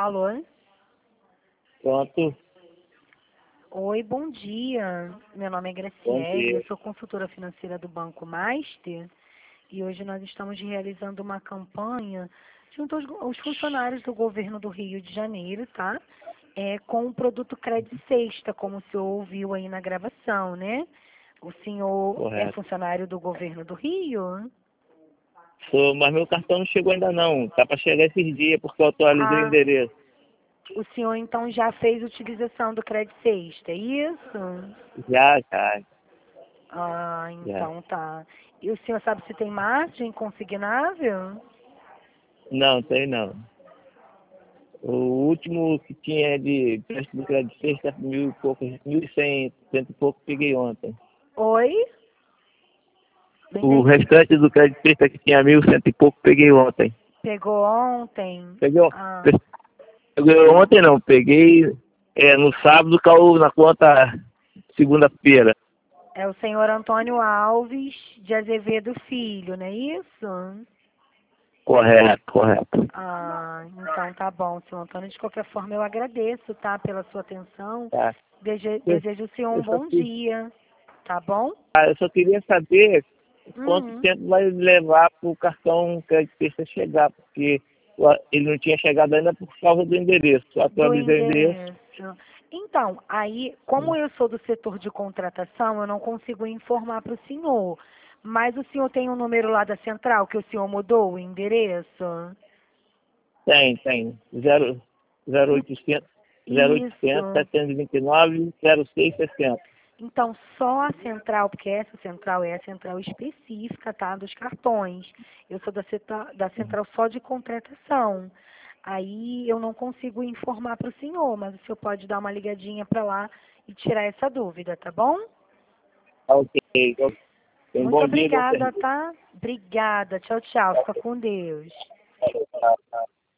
Alô? Pronto. Oi, bom dia. Meu nome é Bom Graciele, dia. eu sou consultora financeira do Banco Master e hoje nós estamos realizando uma campanha junto aos funcionários do governo do Rio de Janeiro, tá? Com o produto Credit Sexta, como o senhor ouviu aí na gravação, né? O senhor é Correto. funcionário do governo do Rio? Sou, mas meu cartão não chegou ainda não. Tá para chegar esses dias porque eu atualizei o Ah, endereço. o senhor então já fez utilização do Credit Sexta, é isso? Já, já, Ah, já. então tá. E o senhor sabe se tem margem consignável? Não, tem não. O último que tinha de empréstimo de crédito sexta, 1.000 e pouco, 1.100, cento e pouco, peguei ontem. Oi? Não O entendi. restante do crédito sexta que tinha 1.100 e pouco, peguei ontem. Pegou ontem? Peguei, Ah, peguei ontem não, peguei no sábado, caiu na conta segunda-feira. é o senhor Antônio Alves de Azevedo Filho, não é isso? Correto, correto. Ah, então tá bom, senhor Antônio. De qualquer forma, eu agradeço, tá, pela sua atenção. Tá. Desejo ao senhor um Eu só, bom dia, tá bom? eu só queria saber quanto Uhum. tempo vai levar para o cartão creditista chegar, porque ele não tinha chegado ainda por causa do endereço. Eu Do atualizei o endereço. endereço. Então, aí, como eu sou do setor de contratação, eu não consigo informar para o senhor. Mas o senhor tem um número lá da central que o senhor mudou o endereço? Tem. 0800, 0800 Isso. 729 0660. Então, só a central, porque essa central é a central específica, tá, dos cartões. Eu sou da central só de contratação. Aí eu não consigo informar para o senhor, mas o senhor pode dar uma ligadinha para lá e tirar essa dúvida, tá bom? Ok. Um Muito bom dia, bom obrigada, serviço. tá? Obrigada. Tchau, tchau. Fica com Deus.